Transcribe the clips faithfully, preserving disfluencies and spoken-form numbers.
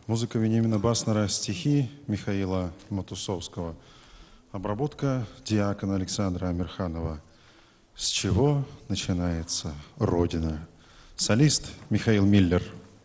Музыка Вениамина Баснера, стихи Михаила Матусовского. Обработка диакона Александра Амирханова. С чего начинается Родина? Солист Михаил Миллер.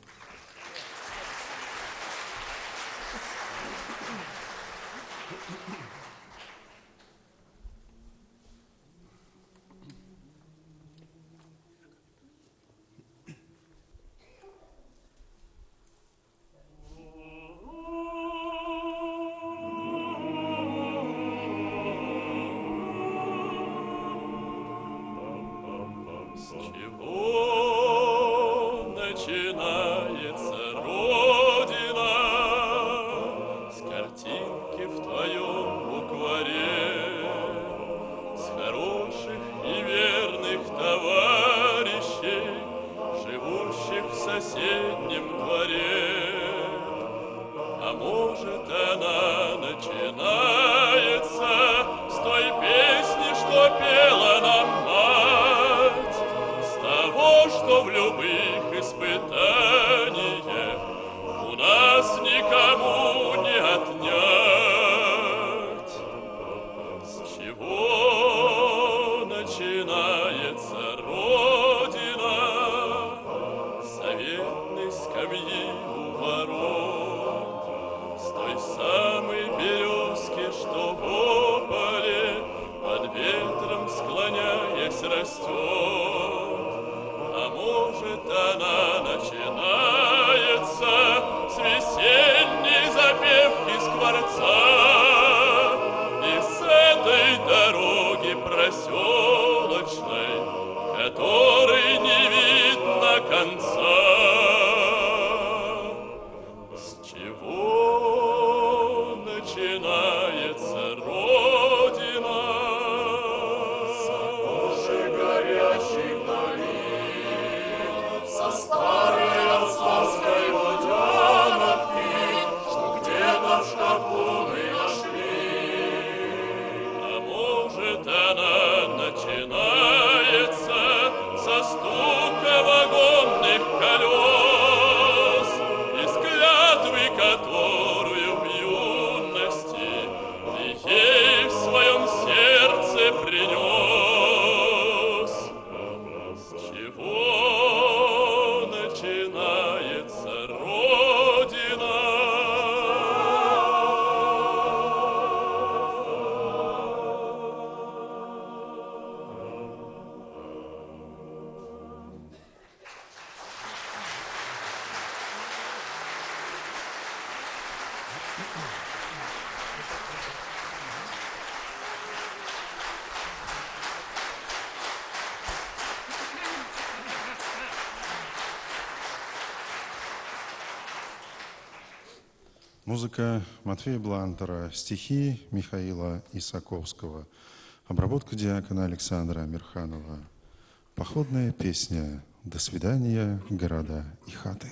Музыка Матвея Блантера, стихи Михаила Исаковского. Обработка диакона Александра Амирханова. Походная песня «До свидания, города и хаты».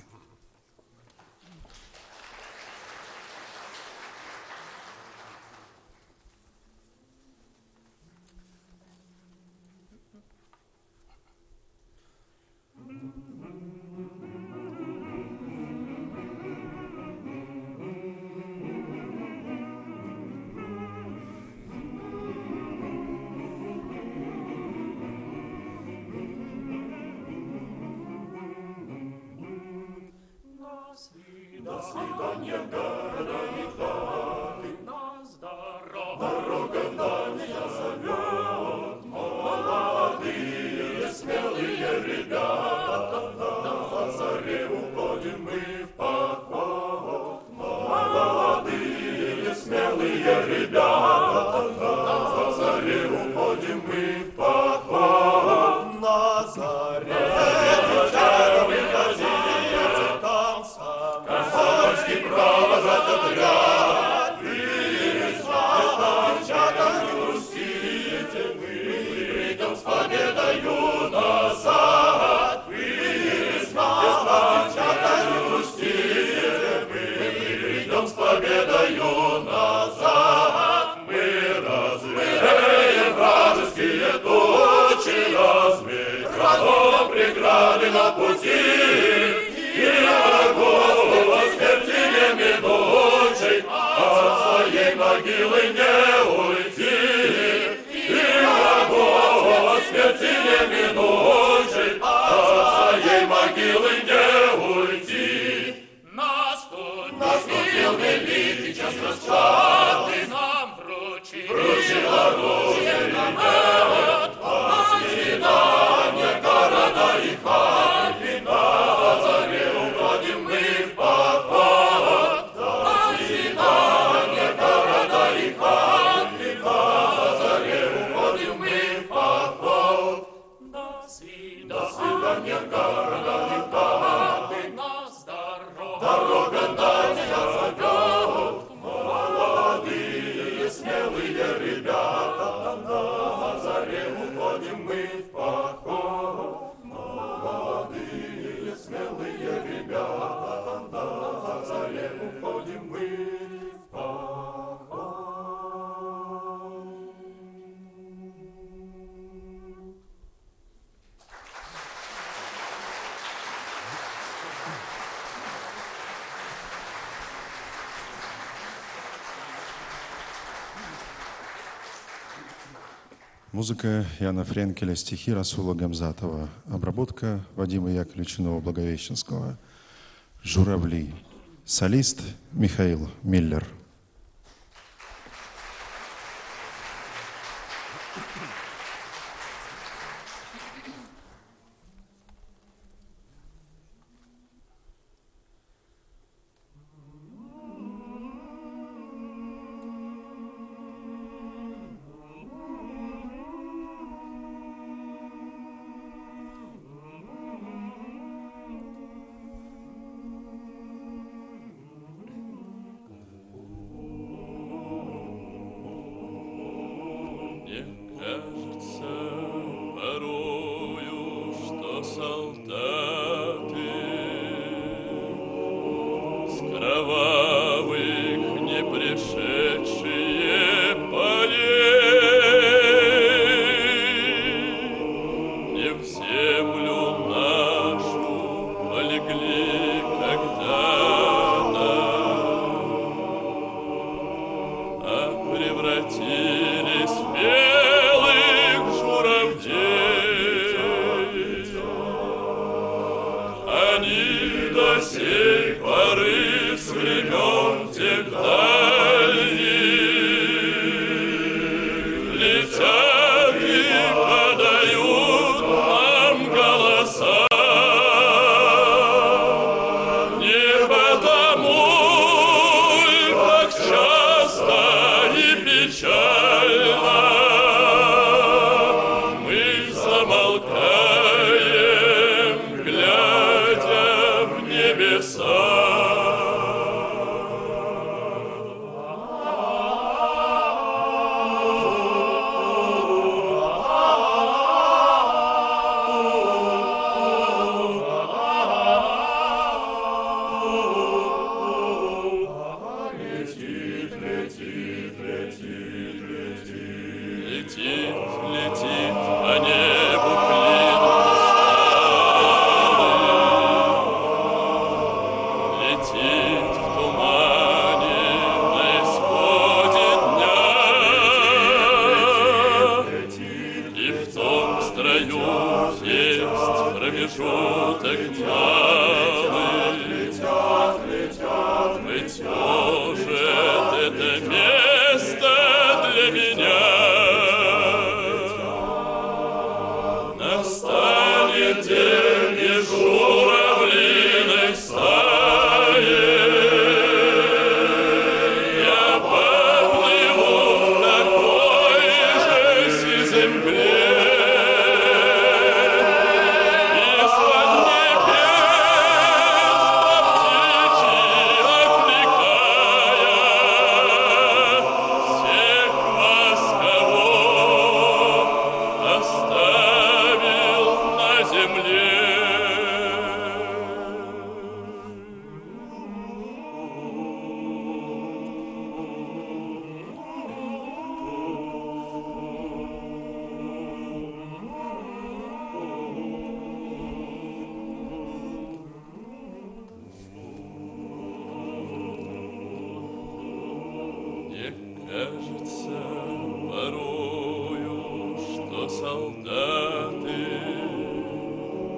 С победою назад мы наступил великий час расплаты, нам вручил, вручил оружие на народ, на свидание города и хаты, на заре уходим мы в поход, на свидание города и хаты, на заре уходим мы в поход, до свидания города и хаты, нас дорога, дорога дальняя зовет, молодые смелые ребята, на заре уходим мы в поход, молодые смелые ребята, на заре уходим мы в поход. Музыка Яна Френкеля, стихи Расула Гамзатова, обработка Вадима Яковлевича Новоблаговещенского. «Журавли». Солист Михаил Миллер.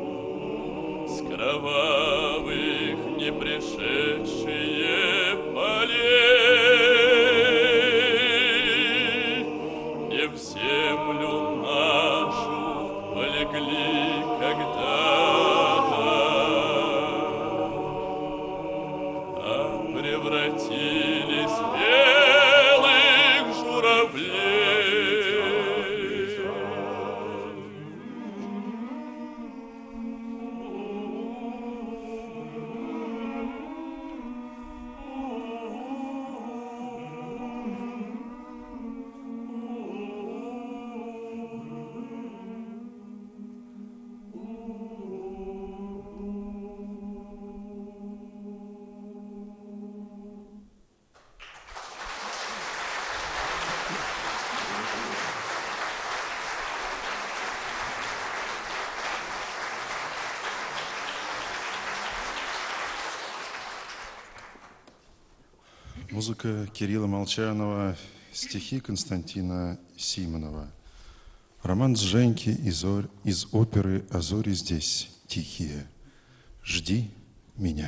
кровавых не пришедшие. воротились белых журавлей. Музыка Кирилла Молчанова, стихи Константина Симонова. Романс Женьки из, ор... из оперы «А зори здесь тихие». «Жди меня».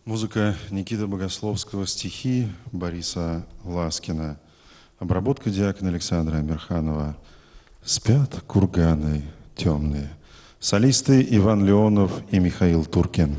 Музыка Никиты Богословского, стихи Бориса Ласкина. Обработка диакона Александра Амирханова. «Спят курганы темные». Солисты Иван Леонов и Михаил Туркин.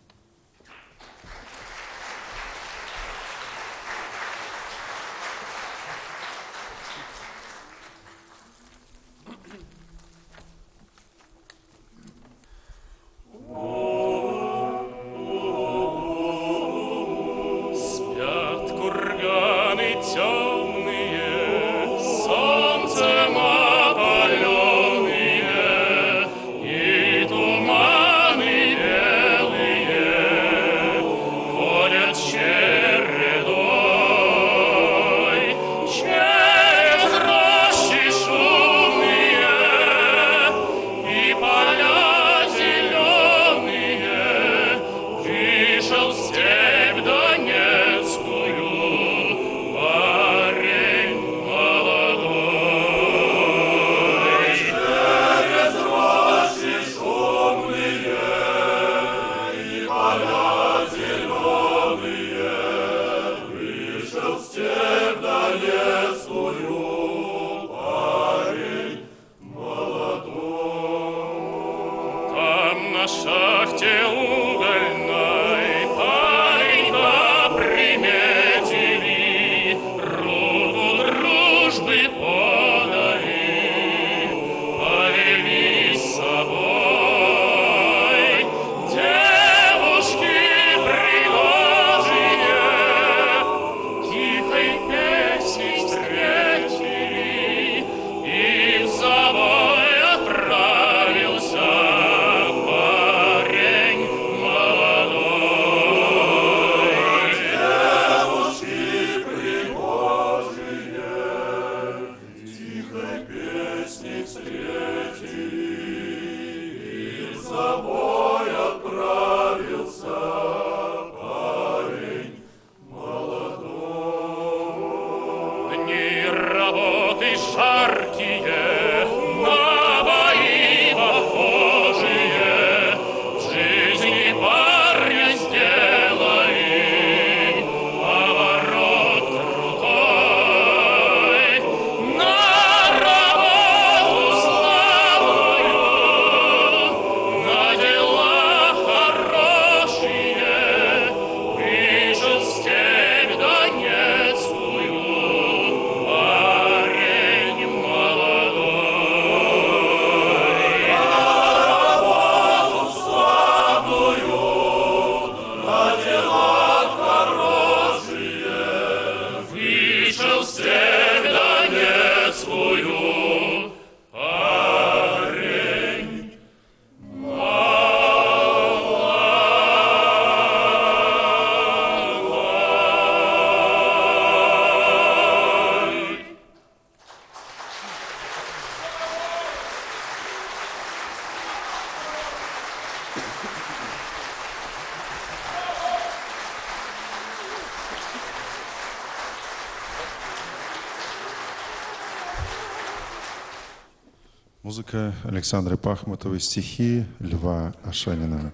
Музыка Александры Пахмутовой, стихи Льва Ашанина.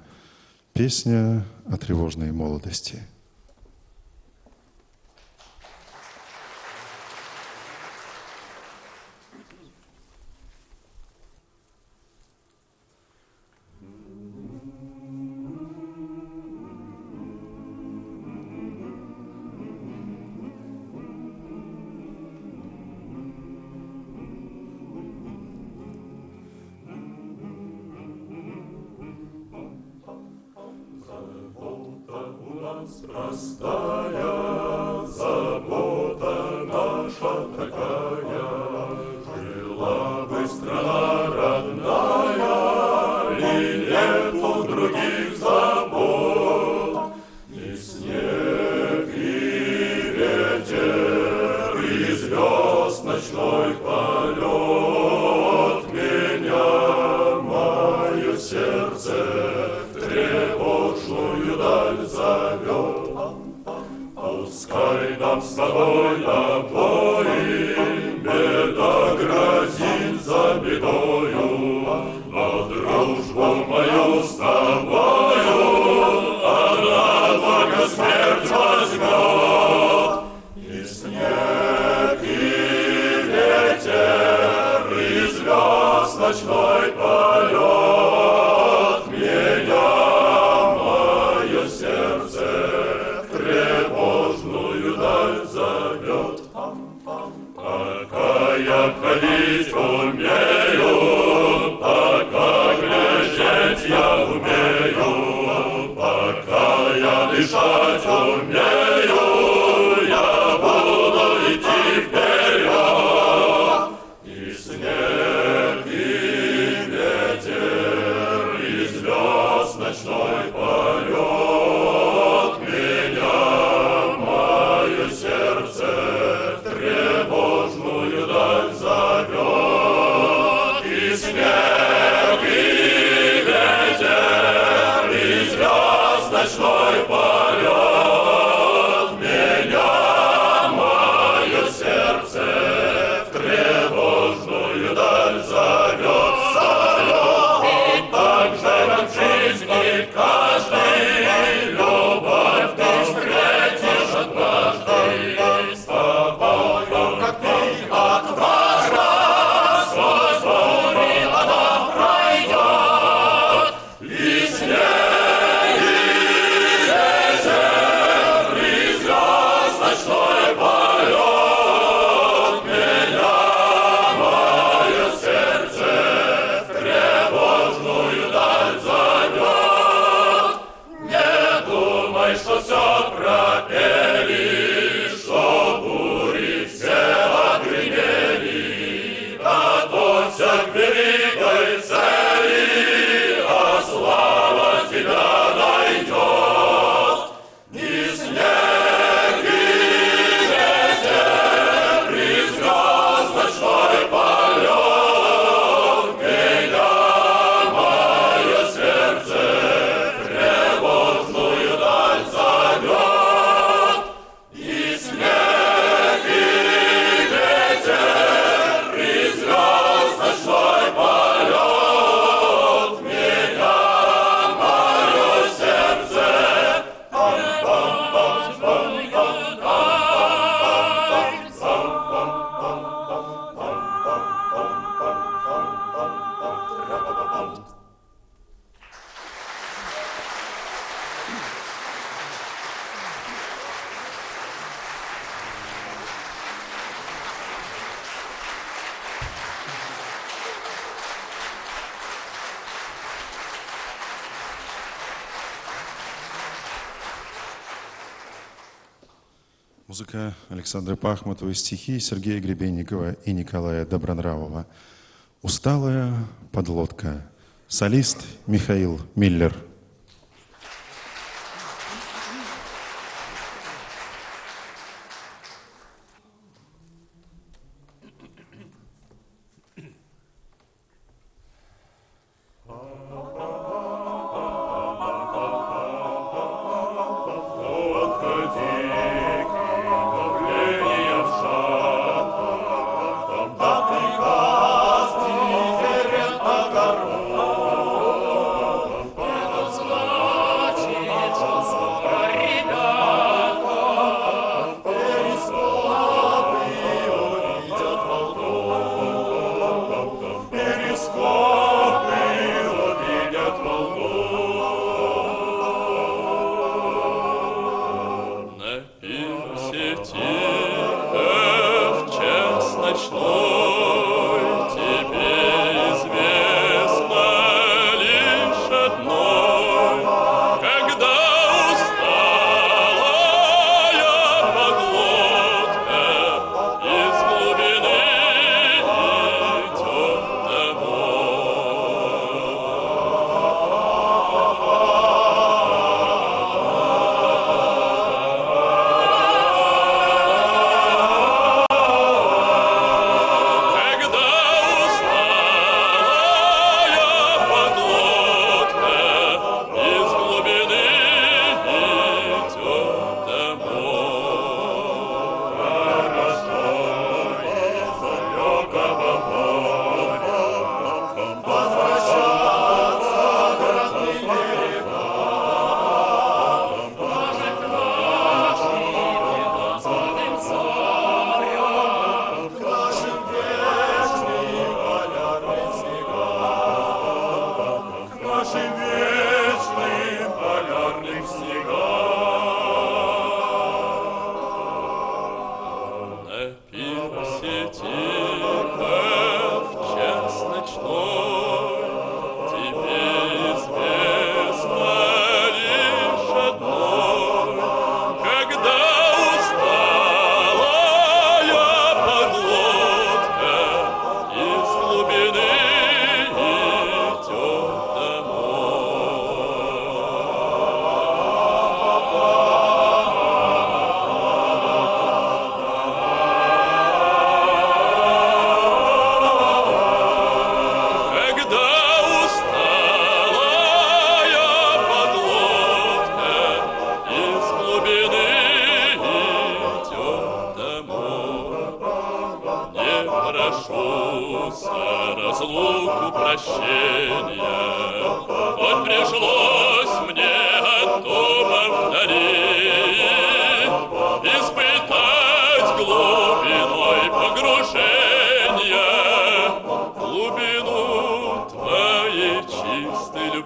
Песня о тревожной молодости. Простая забота наша такая, жила бы страна родная, и нету других забот. Ни снег, и ветер, и звезд ночной полет меня, мое сердце, в тревожную даль зовет. Пускай нам с тобой обоим беда грозит за бедою, но дружбу мою с тобою она благословит. Музыка Александры Пахмутовой, стихи Сергея Гребенникова и Николая Добронравова. «Усталая подлодка». Солист Михаил Миллер. Тебе известно лишь одно.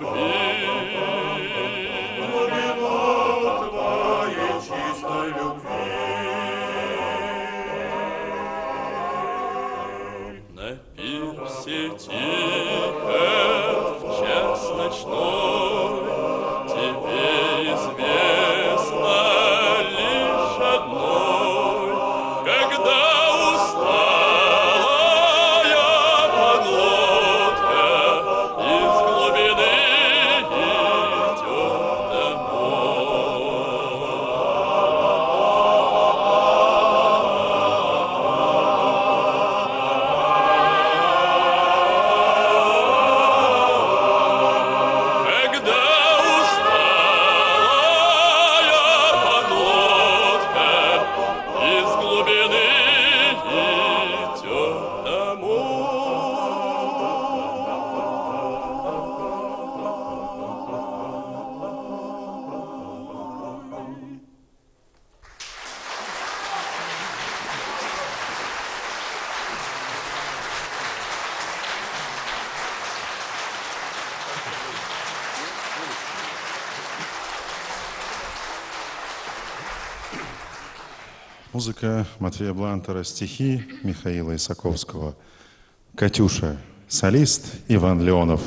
Музыка Матвея Блантера, стихи Михаила Исаковского. «Катюша», солист Иван Леонов.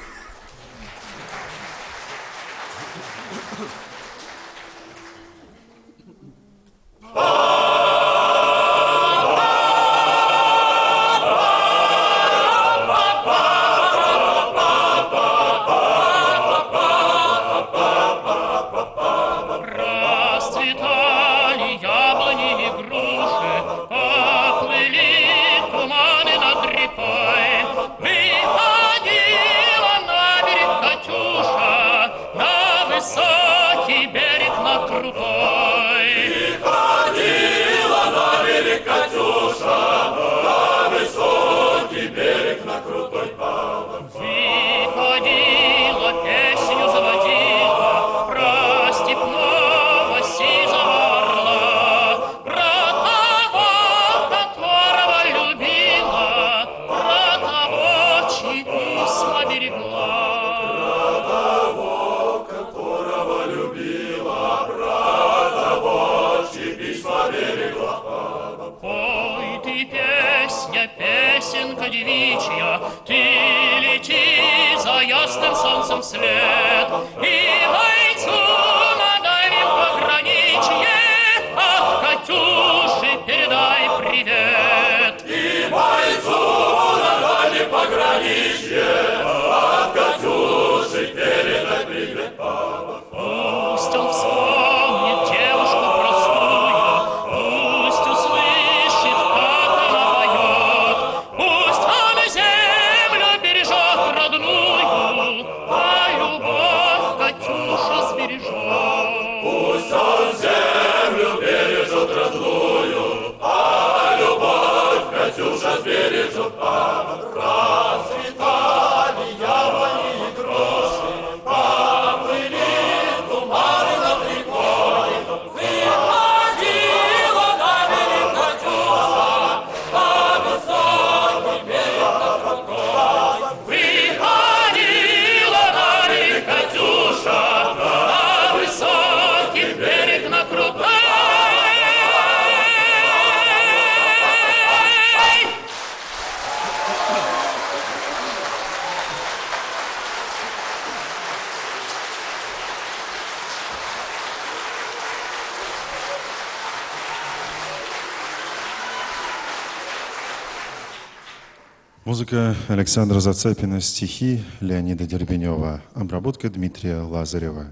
Музыка Александра Зацепина, стихи Леонида Дербенева, обработка Дмитрия Лазарева.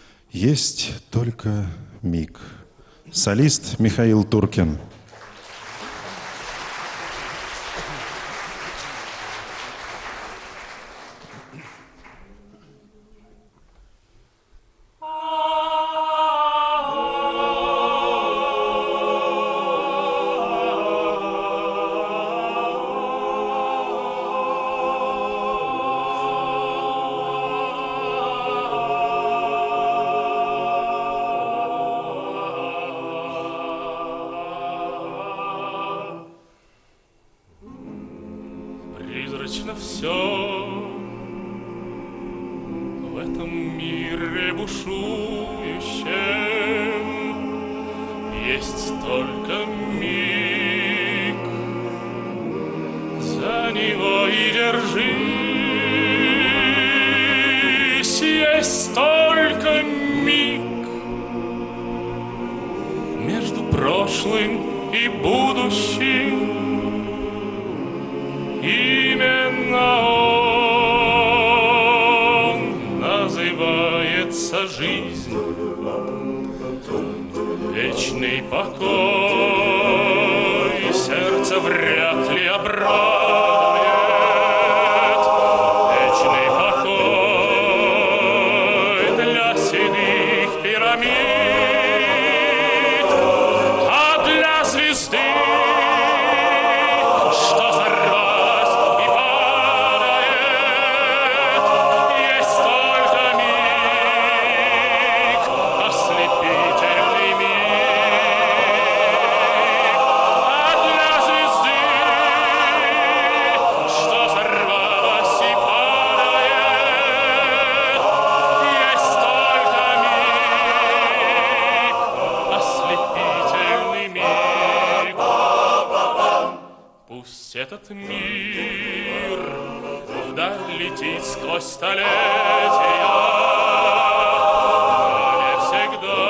«Есть только миг». Солист Михаил Туркин. Oh В этом мире бушующем есть только миг, за него и держись, есть только миг между прошлым и будущим. Именно он называется жизнь. Вечный покой сердце вряд ли обрадует. Вечный покой для седых пирамид, а для звезды, что взорвалась и падает, есть только миг, ослепительный миг, а для звезды, что взорвалась и падает, есть только миг, ослепительный миг. Пусть этот мир вдаль летит сквозь столетия, но не всегда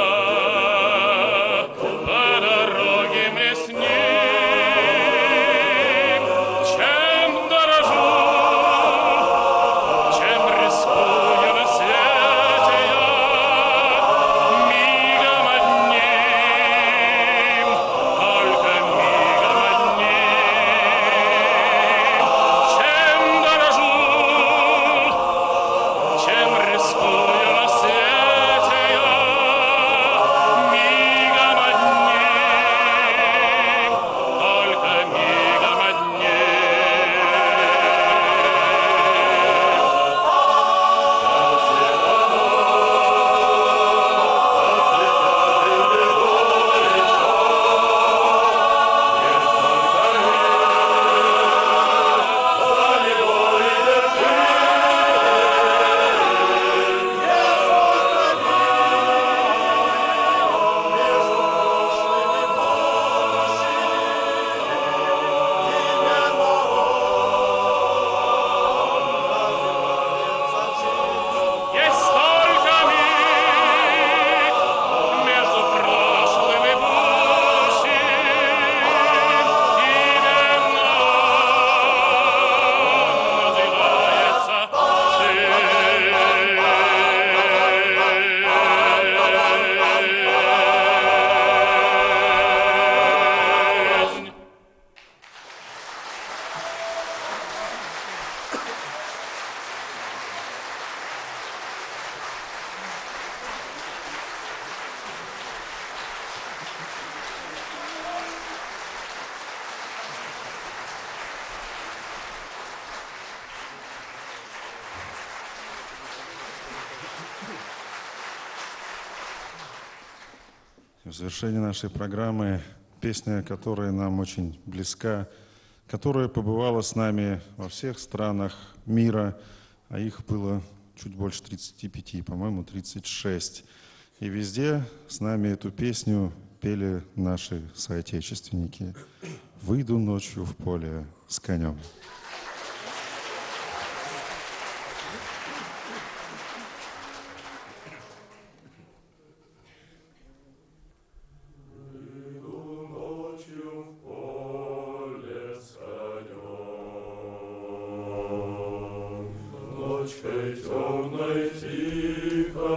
по дороге мне с ним. Чем дорожу, чем рискую на свете я, мигом одним, только мигом одним. Чем дорожу, чем рискую на свете я, мигом одним, только мигом одним. Есть только миг между прошлым и будущим. Именно он называется жизнь. В завершении нашей программы песня, которая нам очень близка, которая побывала с нами во всех странах мира, а их было чуть больше тридцати пяти, по-моему, тридцать шесть. И везде с нами эту песню пели наши соотечественники. «Выйду ночью в поле с конем». Ночкой темной тихо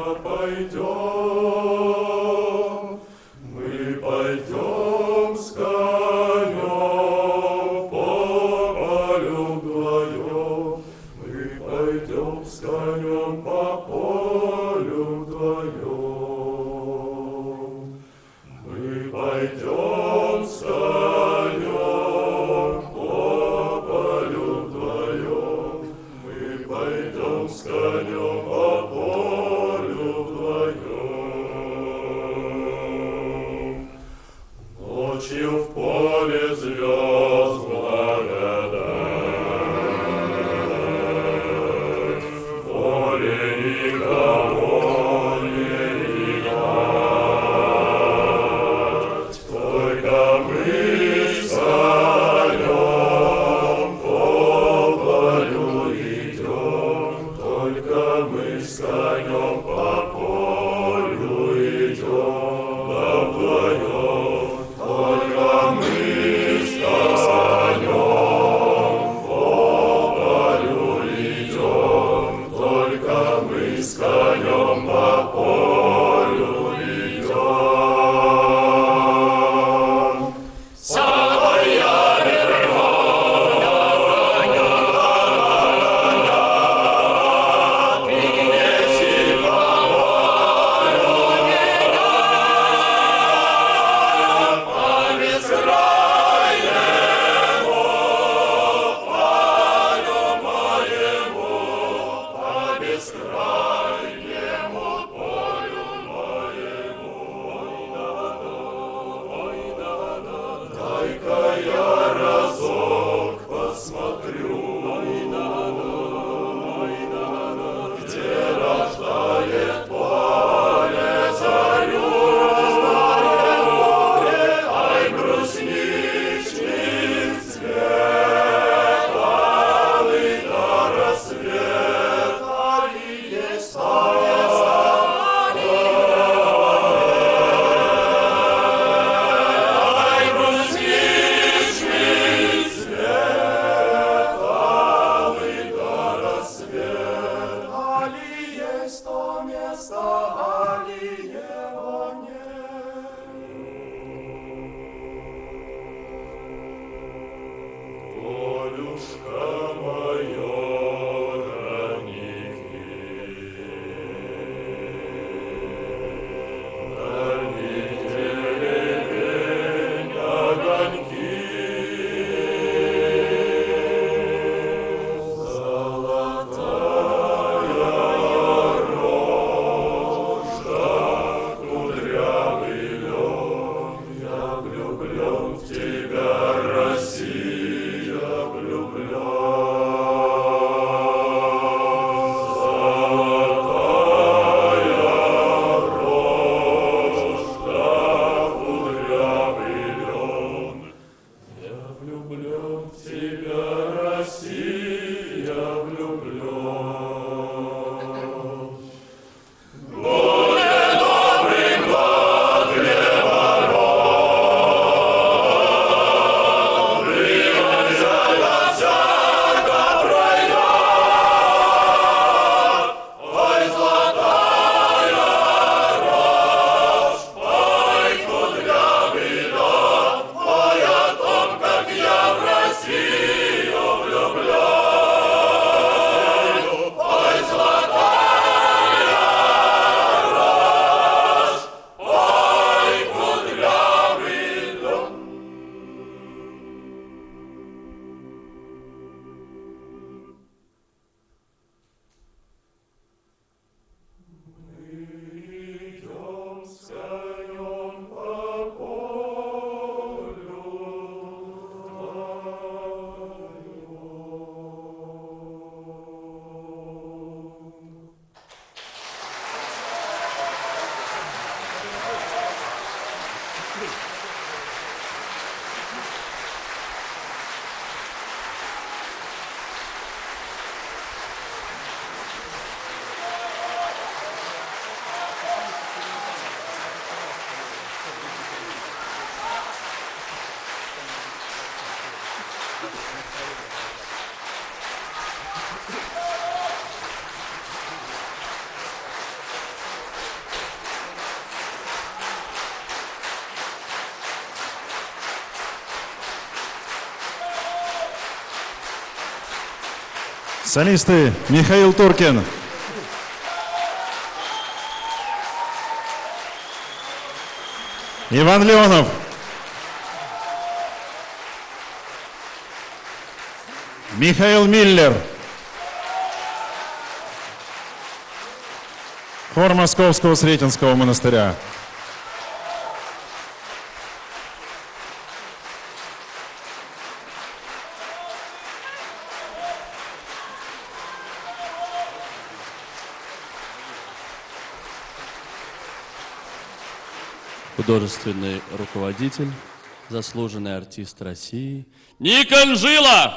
пойдем, мы пойдем с конем по полю вдвоем, мы пойдем с конем по полю вдвоем, мы пойдем с конем по полю вдвоем. Мы пойдем с конем по полю вдвоем. есть то место, али его нет. Полюшка моя, Солисты Михаил Туркин, Иван Леонов, Михаил Миллер, хор Московского Сретенского монастыря. Художественный руководитель, заслуженный артист России Никон Жила.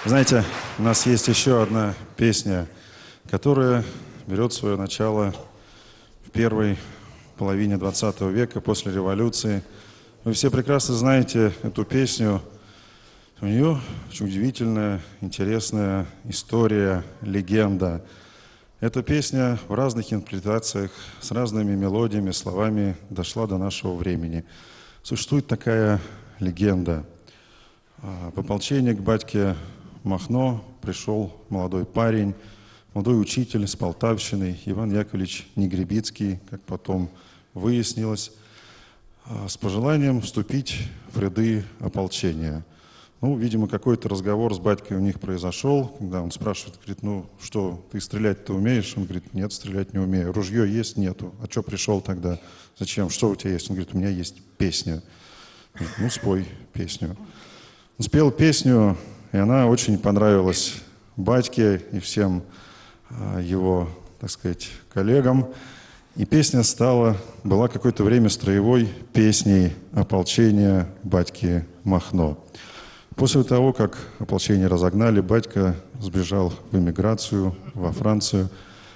Знаете, у нас есть еще одна песня, которая берет свое начало в первой половине двадцатого века, после революции. Вы все прекрасно знаете эту песню. У нее очень удивительная, интересная история, легенда. Эта песня в разных интерпретациях, с разными мелодиями, словами дошла до нашего времени. Существует такая легенда. В ополчение к батьке Махно пришел молодой парень, молодой учитель с Полтавщины, Иван Яковлевич Негребицкий, как потом выяснилось, с пожеланием вступить в ряды ополчения. Ну, видимо, какой-то разговор с батькой у них произошел, когда он спрашивает, говорит, ну что, ты стрелять-то умеешь? Он говорит, нет, стрелять не умею. Ружье есть? Нету. А что пришел тогда? Зачем? Что у тебя есть? Он говорит, у меня есть песня. Говорит, ну, спой песню. Он спел песню, и она очень понравилась батьке и всем его, так сказать, коллегам. И песня стала, была какое-то время строевой песней ополчения батьки Махно. После того, как ополчение разогнали, батька сбежал в эмиграцию, во Францию.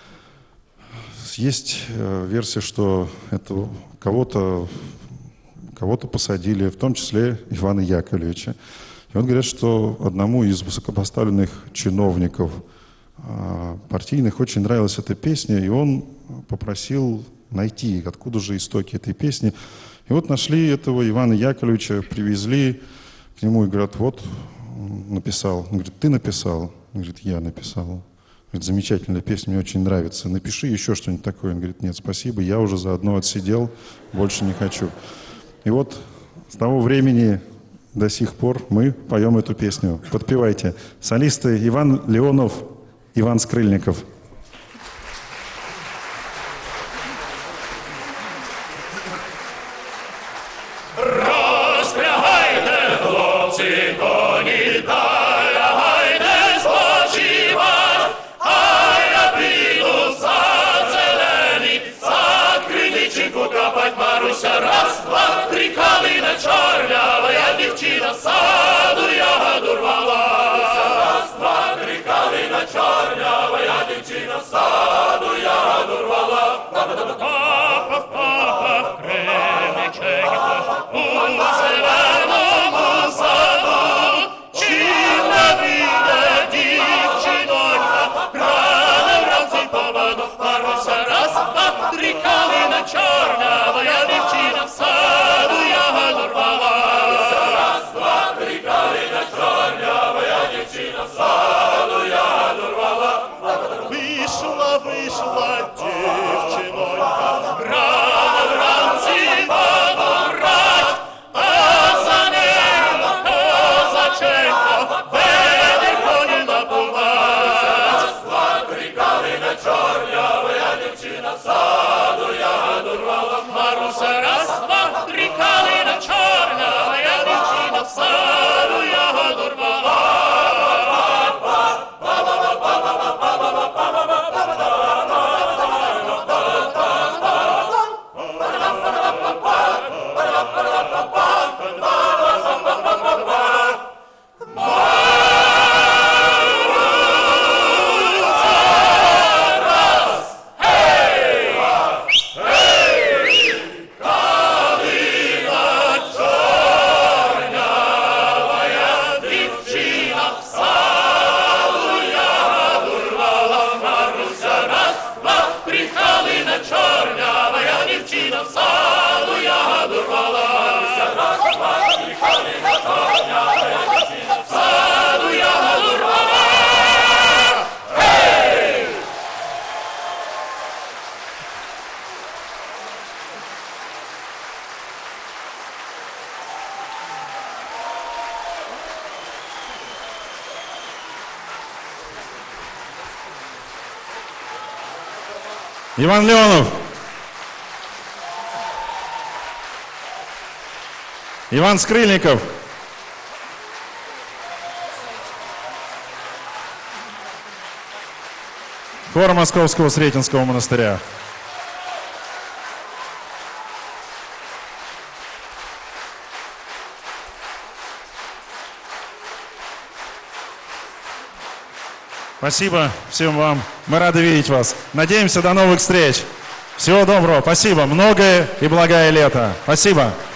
Есть версия, что это кого-то кого-то посадили, в том числе Ивана Яковлевича. И он говорит, что одному из высокопоставленных чиновников партийных очень нравилась эта песня, и он попросил найти, откуда же истоки этой песни. И вот нашли этого Ивана Яковлевича, привезли к нему и говорят, вот, написал. Он говорит, ты написал? Он говорит, я написал. Говорит, замечательная песня, мне очень нравится. Напиши еще что-нибудь такое. Он говорит, нет, спасибо, я уже заодно отсидел, больше не хочу. И вот с того времени до сих пор мы поем эту песню. Подпевайте. Солисты Иван Леонов, Иван Скрыльников. Раз, два, три, калина чорнявая дівчина саду ягоду рвала. Раз, два, три, калина чорнявая дівчина саду ягоду рвала. Папа, папа, в кремеченько, у зеленому саду, чим не вийде дівчинонька, рано вранці поваду. Маруся, раз, два, три, калина чорнявая дівчина саду ягоду рвала. Раз, два, три, калина чорнявая дівчина саду ягоду рвала. Вийшла, вийшла дівчинонька, рано вранці воду брать, а за нею козаченько веде коні набувать. Раз, два, три, калина чорнявая дівчина саду ягоду рвала. Маруся, раз, два, три, калина чорнявая дівчина саду ягоду рвала. Иван Леонов. Иван Скрыльников. Хор Московского Сретенского монастыря. Спасибо всем вам. Мы рады видеть вас. Надеемся, до новых встреч. Всего доброго. Спасибо. Многое и благое лето. Спасибо.